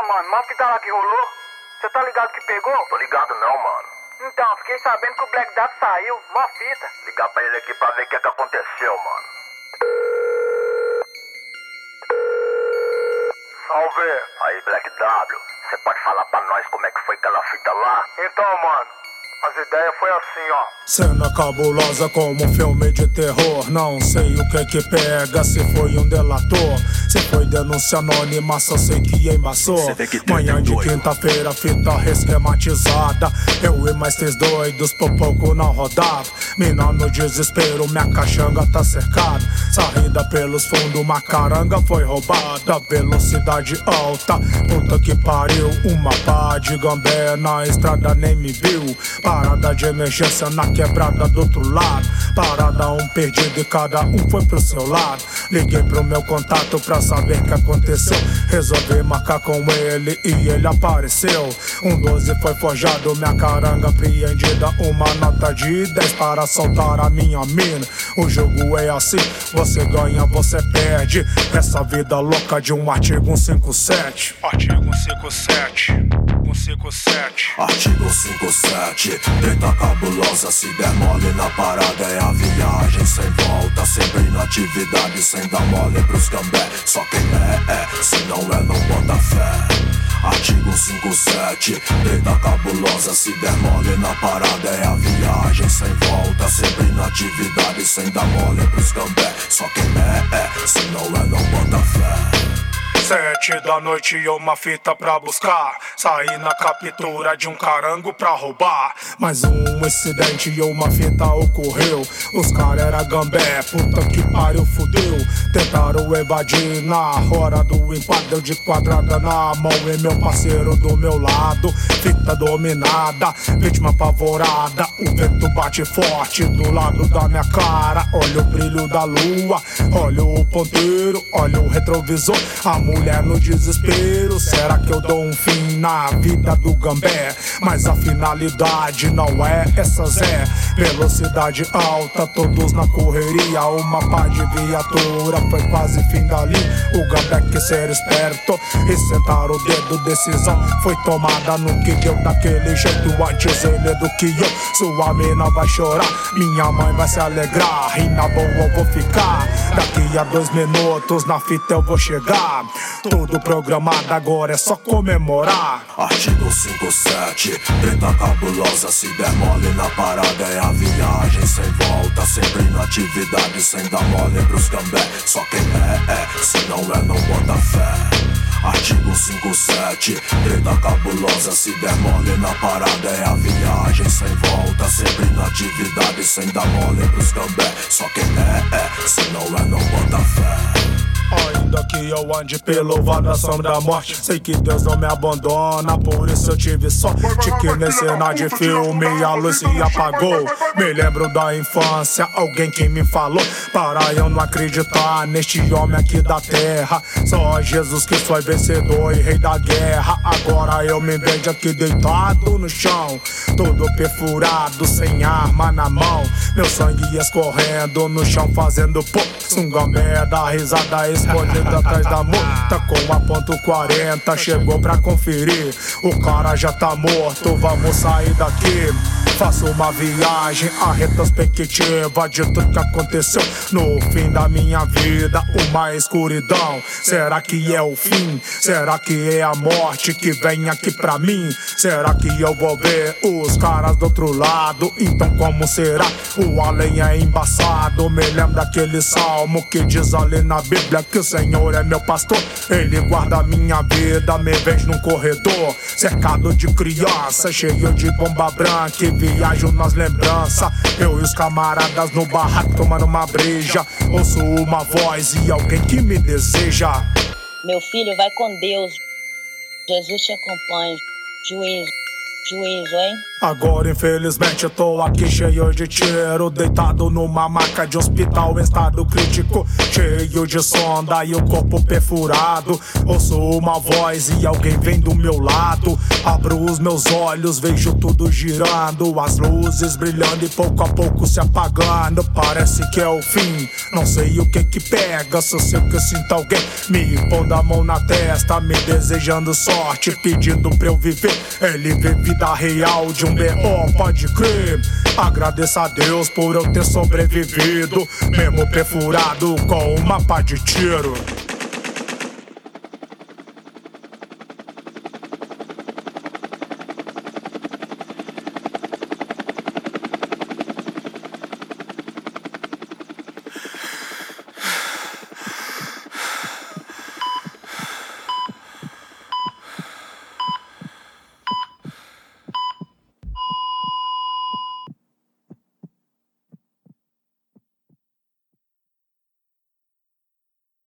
mano, uma fita lá que rolou. Você tá ligado que pegou? Tô ligado não, mano. Então, fiquei sabendo que o Black Dot saiu, mó fita. Ligar pra ele aqui pra ver o que aconteceu, mano. Salve! Aí, Black W, você pode falar pra nós como é que foi aquela fita lá? Então, mano, as ideias foi assim, ó. Cena cabulosa como um filme de terror. Não sei o que pega, se foi um delator, se foi denúncia anônima, só sei que embaçou. Manhã de quinta-feira, fita resquematizada. Eu e mais 3 doidos, por pouco não rodava. Mina no desespero, minha caixanga tá cercada. Saída pelos fundos, uma caranga foi roubada. Velocidade alta, puta que pariu. Uma pá de gambé na estrada nem me viu. Parada de emergência na quebrada do outro lado. Parada um perdido e cada um foi pro seu lado. Liguei pro meu contato pra saber o que aconteceu. Resolvi marcar com ele e ele apareceu. Um 12 foi forjado, minha caranga apreendida. Uma nota de 10 para soltar a minha mina. O jogo é assim, você ganha, você perde. Essa vida louca de um artigo 157. Artigo 157. 157. Artigo 57, treta cabulosa, se der mole na parada é a viagem sem volta, sempre na atividade, sem dar mole pros cambé. Só quem se não não bota fé. Artigo 57, treta cabulosa, se der mole na parada é a viagem sem volta, sempre na atividade, sem dar mole pros cambé. Só quem se não não bota fé. 7 da noite e uma fita pra buscar. Saí na captura de um carango pra roubar. Mais um incidente e uma fita ocorreu. Os cara era gambé, puta que pariu, fudeu. Tentaram evadir na hora do enquadro, de quadrada na mão e meu parceiro do meu lado. Fita dominada, vítima apavorada. O vento bate forte do lado da minha cara. Olha o brilho da lua, olha o ponteiro, olha o retrovisor. A mulher no desespero, será que eu dou um fim na vida do gambé? Mas a finalidade não é essa, Zé. Velocidade alta, todos na correria. Uma pá de viatura, foi quase fim dali. O gambé quis ser esperto e sentar o dedo. Decisão foi tomada no que deu daquele jeito. Antes ele do que eu. Sua mina vai chorar, minha mãe vai se alegrar. E na boa eu vou ficar. Daqui a 2 minutos na fita eu vou chegar. Tudo programado, agora é só comemorar. Artigo 57, treta cabulosa, se der mole na parada é a viagem sem volta, sempre na atividade, sem dar mole pros cambé. Só quem se não não bota fé. Artigo 57, treta cabulosa, se der mole na parada é a viagem sem volta, sempre na atividade, sem dar mole pros cambé. Só quem se não não bota fé. Ainda que eu ande pelo vale da sombra da morte, sei que Deus não me abandona, por isso eu tive sorte que nesse cena de filme a luz se apagou. Me lembro da infância, alguém que me falou para eu não acreditar neste homem aqui da terra. Só Jesus que foi vencedor e rei da guerra. Agora eu me vejo aqui deitado no chão, todo perfurado, sem arma na mão. Meu sangue escorrendo no chão, fazendo pô. Um gambé da risada escondido atrás da multa com a ponto 40. Chegou pra conferir, o cara já tá morto, vamos sair daqui. Faço uma viagem, a retrospectiva de tudo que aconteceu no fim da minha vida. Uma escuridão, será que é o fim? Será que é a morte que vem aqui pra mim? Será que eu vou ver os caras do outro lado? Então como será? O além é embaçado. Me lembro daquele salmo que diz ali na Bíblia que o Senhor é meu pastor, Ele guarda a minha vida. Me vejo num corredor cercado de crianças, cheio de bomba branca e viajo nas lembranças. Eu e os camaradas no barraco tomando uma breja. Ouço uma voz e alguém que me deseja. Meu filho, vai com Deus. Jesus te acompanha. Juízo, hein? Agora infelizmente eu tô aqui cheio de tiro, deitado numa maca de hospital em estado crítico, cheio de sonda e o corpo perfurado. Ouço uma voz e alguém vem do meu lado. Abro os meus olhos, vejo tudo girando, as luzes brilhando e pouco a pouco se apagando. Parece que é o fim, não sei o que pega, só sei que eu sinto alguém me pondo a mão na testa, me desejando sorte, pedindo pra eu viver. Ele vê vida real de um B.O., pode crer. Agradeço a Deus por eu ter sobrevivido, mesmo perfurado com uma pá de tiro.